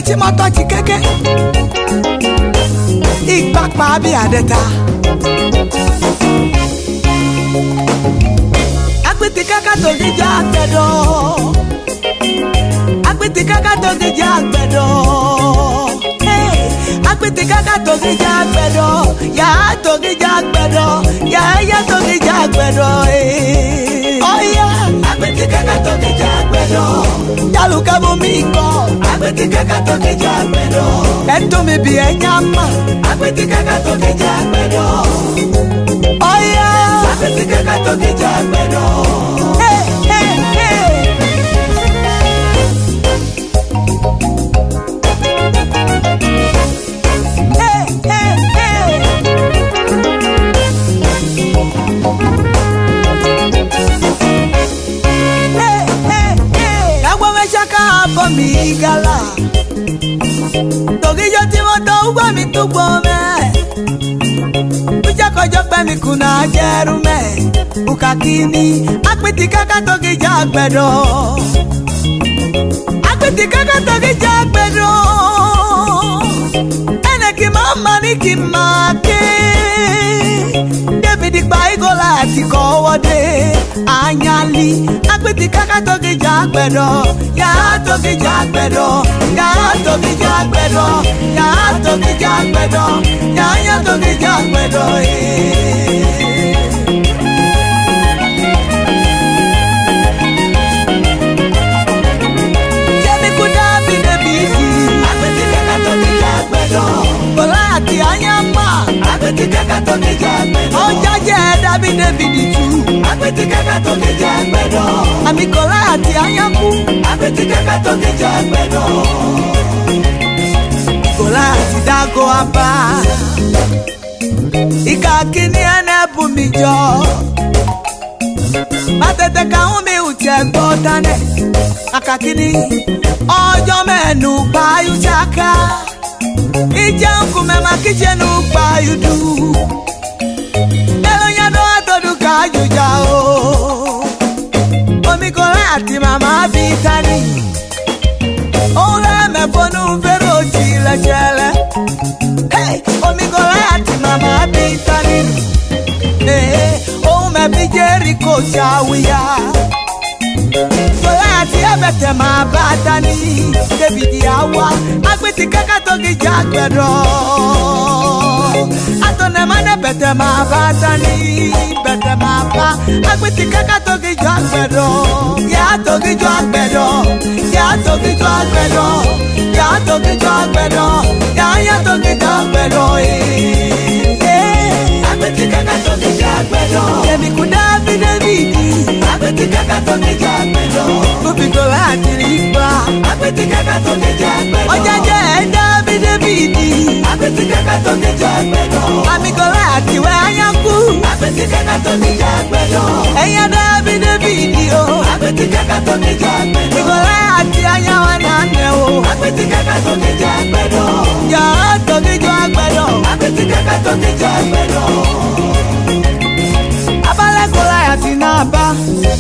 tí mo tọ́ ti kéke ìgbàpá bí àdẹ́ta agbètì kaka tó gíjà gbẹ̀dọ̀ agbètì kaka tó gíjà gbẹ̀dọ̀ agbètì kaka tó gíjà gbẹ̀dọ̀ yà á tó gíjà gbẹ̀dọ̀ yà á yà tó gíjà gbẹ̀dọ̀ ọ̀yà agbètì kaka tó gíjà gbẹ̀dọ̀ yálùkà mú mi kọ́ agbètì kaka tó gíjà gbẹ̀dọ̀ ẹ̀tọ́ mi bí ẹ̀yà mà agbètì kaka tó gíjà gbẹ̀dọ̀ ọ̀yà agbètì kaka tó gíjà gbẹ̀dọ̀. Mi gala togi yo ti mo to ugbo mi tugbo me uja kojo pe mi kuna jeru me ukakini apiti kaka togi jagbedo apiti kaka togi jagbedo ene ki mama ni ki make David gba igola ti ko wode anyali apiti kaka togi jagbedo ya togi jagbedo ya togi jagbedo ya togi jagbedo ya togi jagbedo Jemi kuda bi de bisi apiti kaka togi jagbedo Bolati anyama apiti kaka togi jagbedo Ojaje David David tu apiti kaka togi jagbedo Amikola ati anyaku apiti kaka togi jagbedo Kola ati dago aba Ika kini ene bumijo Matete ka umi uche gbotane Akakini ojo menu payu chaka Ije nkume makichenu payu du Elo nyado atodu kaju jao Omi kola ati mama bitani Ole me bonu vero chile chele Hey, omi kola ati mama bitani Hey, ome bijeri kochawiya Kola ati ebete ma batani David yawa Agbeti kaka togi jagbedo Atone mane bete ma batani Bete ma ba Agbeti kaka togi jagbedo Ya togi jagbedo Ya togi jagbedo Ya togi jagbedo Ya togi jagbedo Agbeti kaka togi jagbedo Yemi kuda bi David Agbeti kaka togi jagbedo Kubikola ati liba Agbeti kaka togi jagbedo Ojaje David David Agbeti kaka togi jagbedo Amikola ati we anyaku Agbeti kaka togi jagbedo Eya David David o Agbeti kaka togi jagbedo Amikola ati anyawa nane o Agbeti kaka togi jagbedo Ya togi jagbedo Agbeti kaka togi jagbedo Abale kola ati naba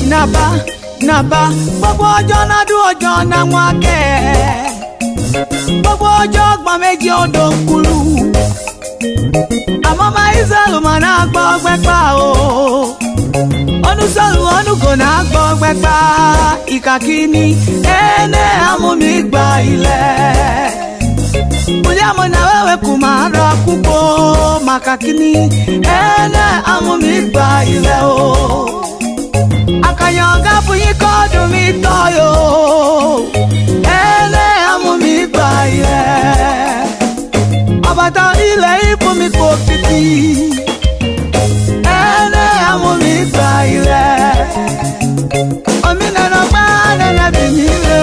Gbogbo ọjọ́ nádùn ọjọ́ náà wọ́n kẹ́ Gbogbo ọjọ́ ọgbọ̀n méjì odò kúrú Àmọ́ máa Ísírẹ́lì mà náà gbọ́ gbẹ́pà o Onúsọ̀lù onúkò náà gbọ́ gbẹ́pà Ìkàkíní ẹ̀ẹ́nẹ́ àmúmi gba ilẹ̀ Múlẹ̀ àmọ́ náà wẹ́wẹ́ kù máa rọ púpọ̀ Màkàkíní ẹ̀ẹ́nẹ́ àmúmi gba ilẹ̀ o Akanyanga funyi kodu mi toyo Ele amu mi baye Abata ile ipu mi kokiti Ele amu mi baye Omina no bana na binile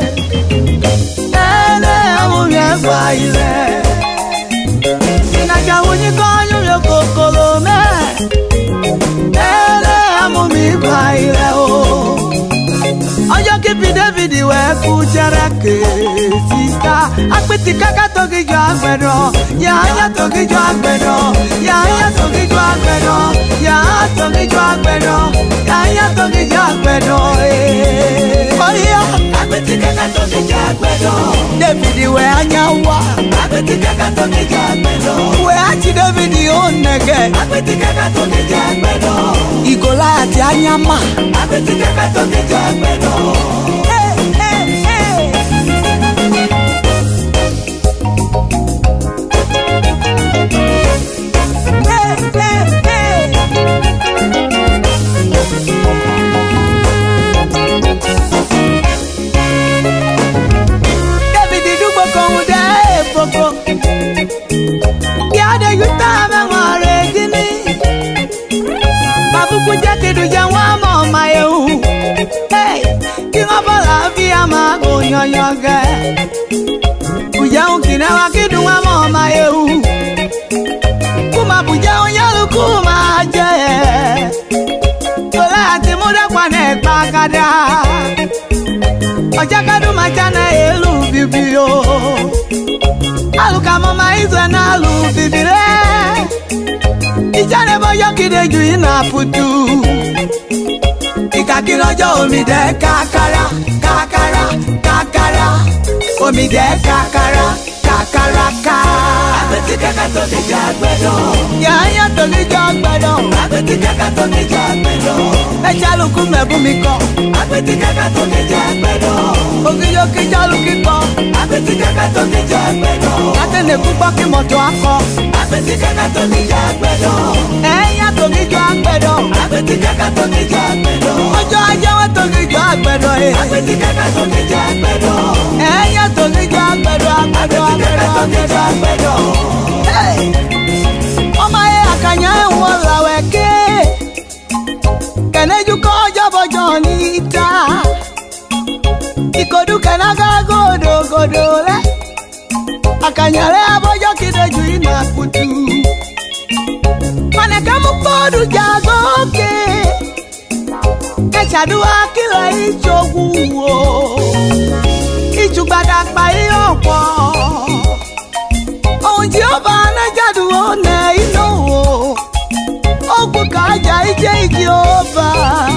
Ele amu mi baye Inaja funyi konyu yo kokolo me Ele amu mi baile o Ojo kipi David we kuchereke sista Akpiti kaka togi jo agbedo Ya togi jo agbedo Ya togi jo agbedo Ya togi jo agbedo Ya togi jo agbedo Oh yeah Akpiti kaka togi jo agbedo David we anyawa Apeti kaka to keja agbedo we achi David onege Apeti kaka to keja agbedo Igola ati anyama Apeti kaka to keja agbedo Yoga Ujau kina wakidu wa mama yehu Kuma bujau nyalu kuma aje Tola ati muda kwa nekpa kada Ojakadu machana elu bibio Aluka mama izwe na alu bibire Ichane boyo kide ju ina putu Ikakirojo omide kakara Kakara omide kakara kakaraka Apeti kaka to keja agbedo Ya to keja agbedo Apeti kaka to keja agbedo Echaluku mebumiko Apeti kaka to keja agbedo Ogiyo kijalukiko Apeti kaka to keja agbedo Atene kupa ki moto ako Apeti kaka to keja agbedo Ya to keja agbedo Apeti kaka to keja agbedo Ojo aja wa to keja agbedo Apeti kaka to keja agbedo Ya to keja agbedo agbedo Omae akanya wala weke Keneju koja bojonita Ikodu kenaga godo le Akanyale abojo kideju ina putu Maneka mukodu jagoke Kechadu akila ichoguwo Ichugbada pa iyopo Onji oba na jadu one ino Ogbu kaja ije oba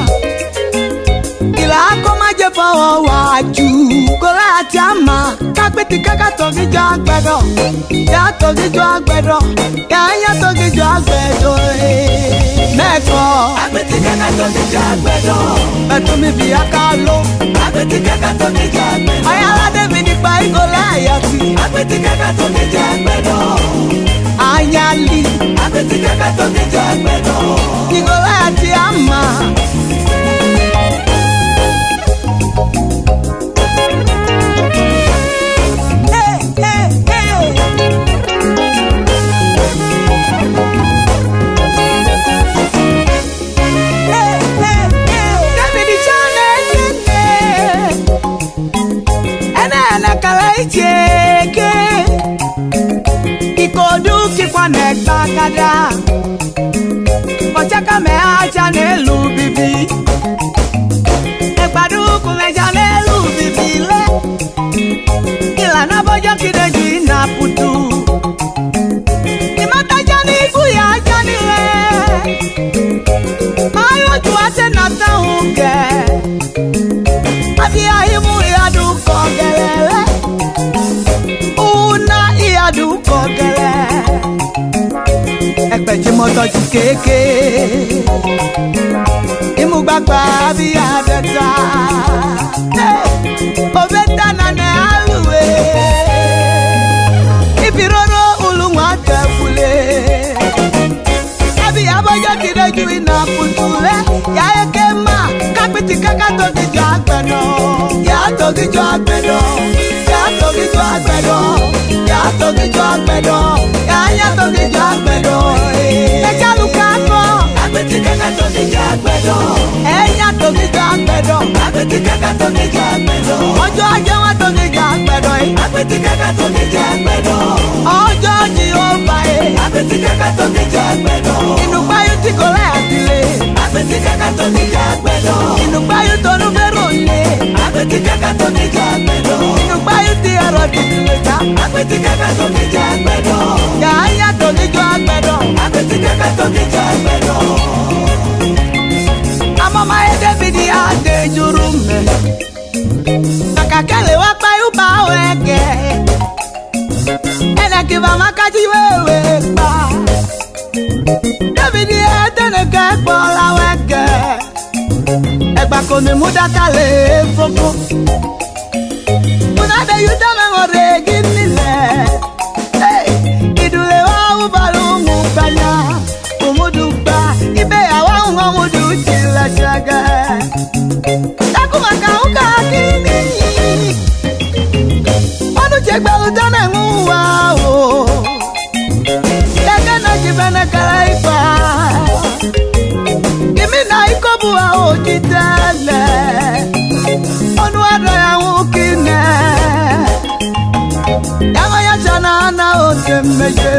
Ila akoma je fawo waju Kola ati ama Kakpeti kaka togi jo agbedo Ya togi jo agbedo Ya togi jo agbedo Meko Apeti kaka to keja agbedo Beto mi bi akalo Apeti kaka to keja agbedo Ayala David pa igola ayati Apeti kaka to keja agbedo Ayali Apeti kaka to keja agbedo Igola ati ama Cheke Ikodu kikwa nekpa kada Ochaka me acha nelu bibi Ekpadu kumeja nelu bibi le Ilana bojo kideju ina putu Imata jani kuya jani le Mayo juate nata unge Afi ahimu yadu kongelele Du kogele Ekpeji moto ju keke Imu gbagba bi adeta Obeta na ne aluwe Ibiroro ulunwa tefule Abi abojo kideju ina putule Ya ekema Kakpiti kaka togi jo agbedo Ya togi jo agbedo Ya togi jo agbedo Ya togi jo agbedo Ya togi jo agbedo Eja lukako Apeti kaka to keja agbedo Ya togi jo agbedo Apeti kaka to keja agbedo Ojo aja wa togi jo agbedo Apeti kaka to keja agbedo Ojo Jehovah Apeti kaka to keja agbedo Inupayu ti kole atile Apeti kaka to keja agbedo Inupayu tonu verole Apeti kaka to keja agbedo Inupayu ti ero titileka Apeti kaka to keja agbedo Ya togi jo agbedo Apeti kaka to keja agbedo Amama David ya de jurume Kakakele wa pa yu ba weke David etene ke bola weke egba ko mi mudata le foko muna de yuta me ngore ginile idule wa ubalu mukanya umuduba ibe awa ngomudu chila chaga takuma kauka kini onu chegba utana nguwa o na jibana kalaifa kimi na ikobu a ojitale onu ada ya ukine yawa ya jana na otemeje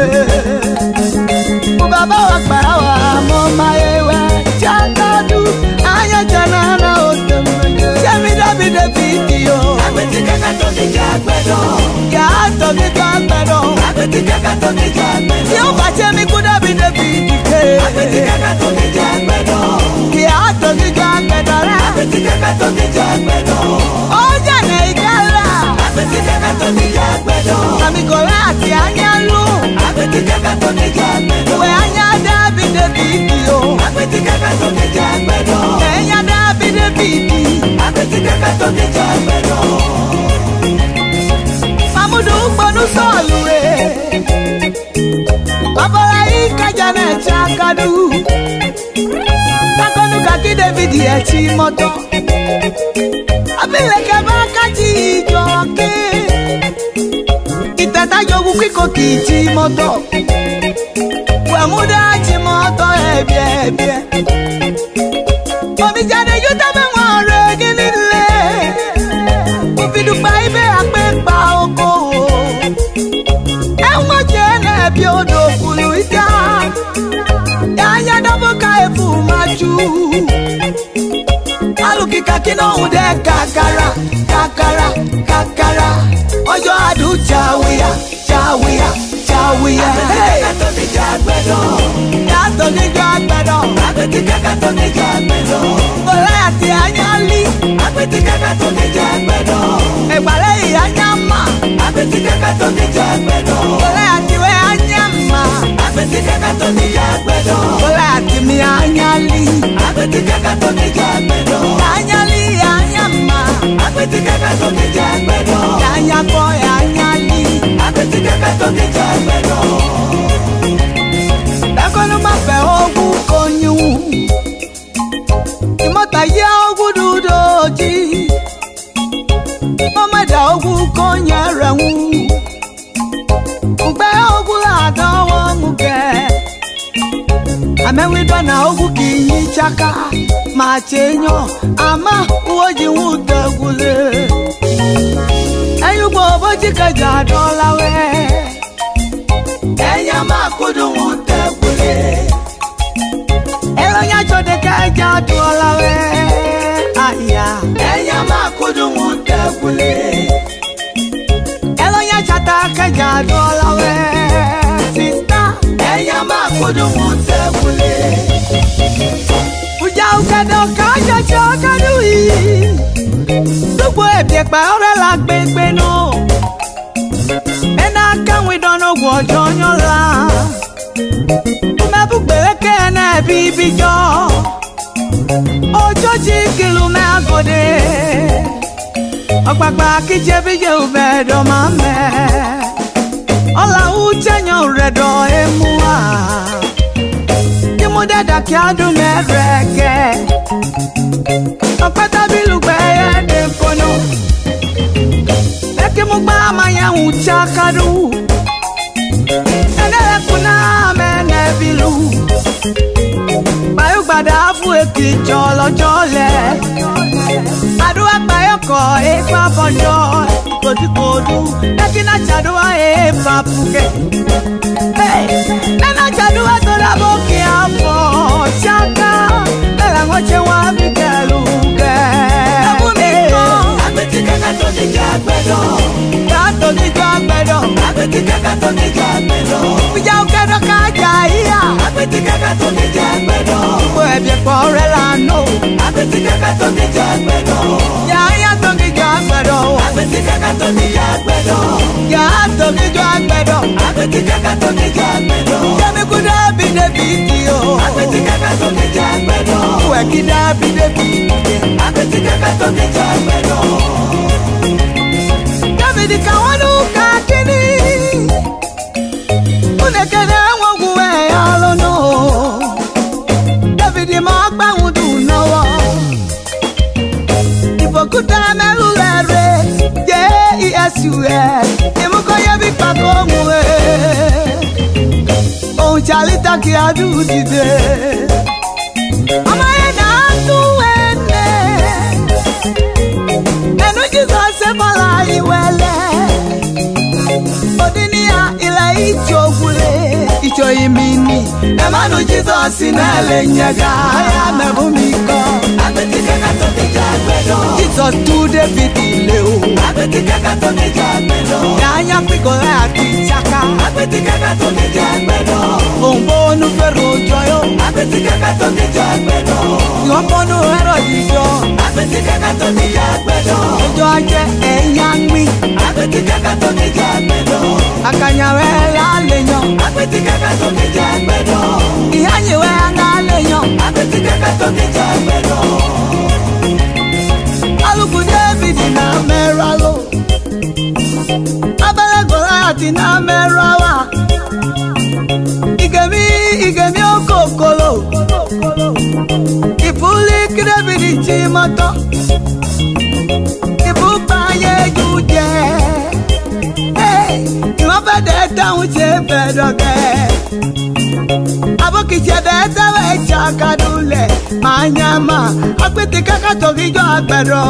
baba wa para wa mo maewe chakadu aya jana na otemeje chemi David video abetika ka to ni jagbedo ya to ni jagbedo abetika ka to ni jagbedo yo ba chemi ku David ke abetika ka to ni jagbedo ya to ni jagbedo abetika ka to ni jagbedo o jana igala abetika ka to ni jagbedo ami kola ati anyalu abetika ka to ni jagbedo we anya David video abetika ka to ni jagbedo enya David video abetika ka to ni jagbedo mamudu gbonu solure babala ikajana chakadu takonu kaki David echi moto abile ke bakaji joke itata jogu kwiko kiji moto wamuda chi moto ebie omi jade yuta me wore ginile ufidu pa ibe apepa oko enwo jene bi odo kulu ita ya dobo ka efu maju alukika kino ude kakara ojo adu chawiya abetika ka to ni jagbedo ya to ni jagbedo abetika ka to ni jagbedo ola ati anyali abetika ka to ni jagbedo egbale anyama abetika ka to ni jagbedo ola ati we anyama abetika ka to ni jagbedo ola ati mi anyali abetika ka to ni jagbedo anyali anyama abetika ka to ni jagbedo anyako anyali abetika ka to ni jagbedo dakonu ma fe ogun konyu imota ye ogun dudoji omeda ogun konya rewu ugbe ogun la dawo muke amewi dona ogun kiyi chaka ma chenyo ama uoji wutagule ayugbo boji kaja dolawe enya makudu wutagule elonya chode kaja dolawe aya enya makudu wutagule elonya chata kaja dolawe sister enya makudu wutagule uja ukado kaja chakadui Dubo ebie pa ore la gbegbe no ena kan we don no gwojo nyola me bu gbeke na bibi jo ojo ji kilu me agode ogbagba kije bi je ube do ma me ola uchenyo redo emua kimu dada ki adu me reke opata bilu gbe de kono eke mu gba ma ya uchakadu enele kuna me ne bilu bayo gbada fu eki jolo jole adu agba yoko e pa bojo kodu ekina chadua e pa puke hey nana chadua to la boki afo chaka la ngoche wa bikeluke abetika ka to ni jagbedo abetika ka to ni jagbedo uja ukedo ka jaiya abetika ka to ni jagbedo we bi pore la no abetika ka to ni jagbedo ya to ni jagbedo abetika ka to ni jagbedo ya to ni jagbedo abetika ka to ni jagbedo kemi ku David video. Apeti kaka to keja gbedo. Weki David. Apeti kaka to keja gbedo. David kawanu kakini. Unekene wanguwe alono. David magba undu nawa. Ifokuta melulere. Yes, Imuko yabi pakomwe. Oh, Chalita ki adu dide. Amaye na tuwene. Enu Jesus se bala iwele. Odinia ila icho gule. Icho imini. Emanu Jesus inele nyaga. Ya mebumiko. Apeti kaka to keja gbedo. Jesus to David ileo. Apeti kaka to keja gbedo. Yanya pikole ati chaka. Apeti kaka to keja gbedo. Ombonu ferro joyo. Apeti kaka to keja gbedo. Yombonu hero dijo. Apeti kaka to keja gbedo. Ojo aje enyangmi. Apeti kaka to keja gbedo. Akanyawe la lenyo. Apeti kaka to keja gbedo. Ihanyewe anga lenyo. Apeti kaka to keja gbedo. Aluku David na meralo. Abele Goliath na merawa. Igemi okokolo. Ipuli David chimoto. Ipupaye juje. Hey, iwabede taun che bedoke. Abokiche beta we chakadule. Manyama, akwete kaka togijo agbero.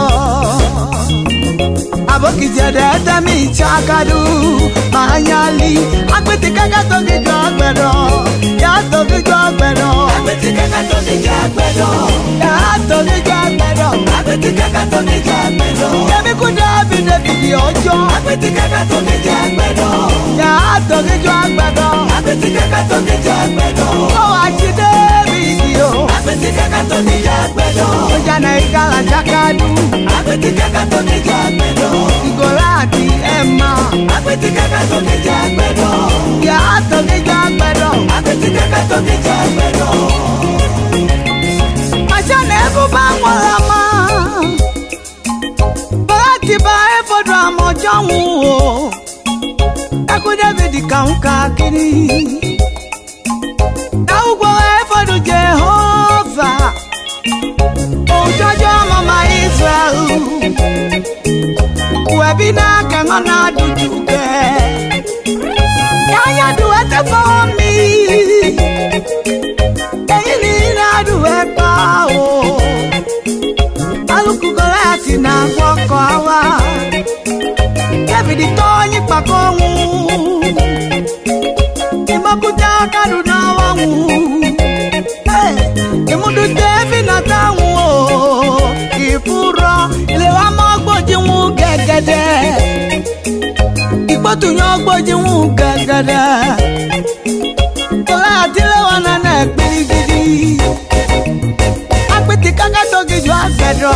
Abokiche beta mi chakadu. Manyali, akwete kaka togijo agbero. Ya togijo agbero. Apeti kaka to keja gbedo. Ya togijo agbero. Apeti kaka to keja gbedo. Yemi kuda bide bidi ojo. Apeti kaka to keja gbedo. Ya togijo agbero. Apeti kaka to keja gbedo. Oh, achide bidio. Apeti kaka to keja gbedo. Ojana igala chakadu. Apeti kaka to keja gbedo. Igolati Emma. Apeti kaka to keja gbedo. Ya togijo agbero. Apeti kaka to keja gbedo. Machane buba mwalama. Bati ba efodra mojawu o. Eku David kaunka kiri. Naugbo efodu Jehovah. Ojojo mama Israel. Webina kengona dujuke. Yanya duwete for me. Eyini na duwepa o. Aluku Goliath na kwoko awa. David tonyi pakonwu. Imakuta kadu na wanwu. Hey, imudu David na tanwu o. Ifuro ilewa mogboji wu gegede. Ikpotunyo ogboji wu gegede. Goliath lewa na ekpirigidi. Apeti kaka togijo agbedo.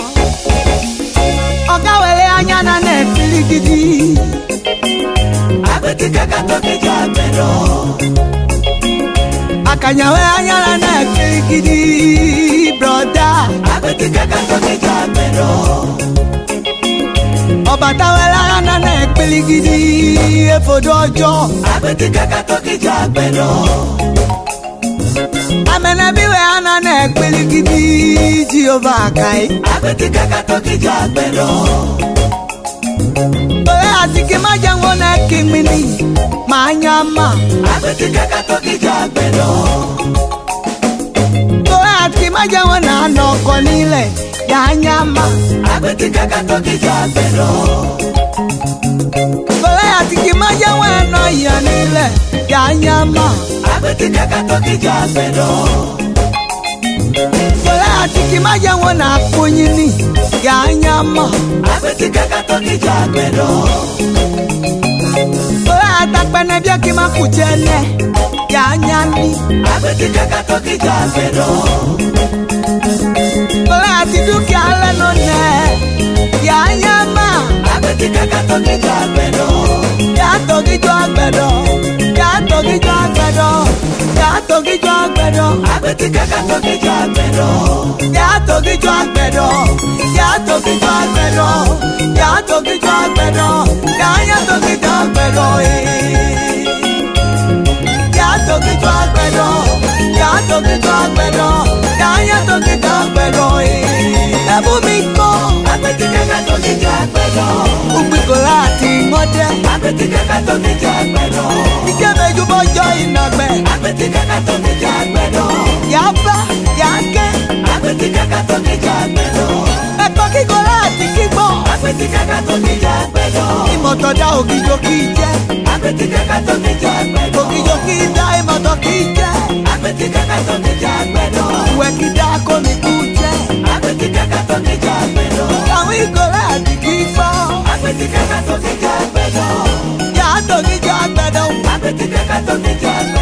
Oga wele anya na ekpirigidi. Apeti kaka to keja gbedo. Akanyawe anya na ekpirigidi, brother. Apeti kaka to keja gbedo. Obatawela anya na ekpirigidi, efodo ojo. Apeti kaka to keja gbedo. Amena biwe anya na ekpirigidi, Jehovah kai. Apeti kaka to keja gbedo. Bole atike majango na kimini, manyama. Apeti kaka to keja gbedo. Bole atike majango na noko nile, ya nyama. Apeti kaka to keja gbedo. Bole atike majango na yanile, ya nyama. Apeti kaka to keja gbedo. Bole atike majango na kunyini, ya nyama. Apeti kaka to keja gbedo. Bole atakpene bia kima kuchene, ya nyani. Apeti kaka to keja gbedo. Bole atiduki ale no ne, ya nyama. Apeti kaka to keja gbedo. Ya togijo agbedo. Ya togijo agbedo. Ya togijo àgbẹ̀dọ̀. Agbeti kaka tó kíjọ àgbẹ̀dọ̀. Yà tó kíjọ àgbẹ̀dọ̀. Yà tó kíjọ àgbẹ̀dọ̀. Yà tó kíjọ àgbẹ̀dọ̀. Yà tó kíjọ àgbẹ̀dọ̀. Yà tó kíjọ àgbẹ̀dọ̀. Yà tó kíjọ àgbẹ̀dọ̀. Yà tó kíjọ àgbẹ̀dọ̀. Ẹ̀bùn mi kọ́. Agbeti kaka tó kíjọ àgbẹ̀dọ̀. Ògbìkọ̀ láti mọ́dẹ́. Agbeti kaka tó kíjọ àgbẹ̀dọ̀. Ìjẹ́bẹ̀jú bọ́jọ́ ìnàgbẹ́. Agbeti kaka tó kíjọ àgbẹ̀dọ̀. Yà bá yà kẹ́. Agbeti kaka tó kíjọ àgbẹ̀dọ̀. Ẹ̀kọ́ kíkọ́ láti kíkọ́. Agbeti kaka tó kíjọ àgbẹ̀dọ̀. Ìmọ̀tọ̀dá ògìjọ kì í jẹ́. Agbeti kaka tó kíjọ àgbẹ̀dọ̀. Ògìjọ kì í dá ìmọ̀tọ̀ kì í jẹ́. Agbeti kaka tó kíjọ àgbẹ̀dọ̀. Ìwẹ̀ kì í dá kó ní kú jẹ́. Agbeti kaka tó kíjọ àgbẹ̀dọ̀. Àwọn ìkọ́ láti kí gbọ́. Agbeti kaka tó kíjọ àgbẹ̀dọ̀. Yà á tó kíjọ àgbẹ̀dọ̀. Agbeti kaka tó kíjọ àgbẹ̀dọ̀.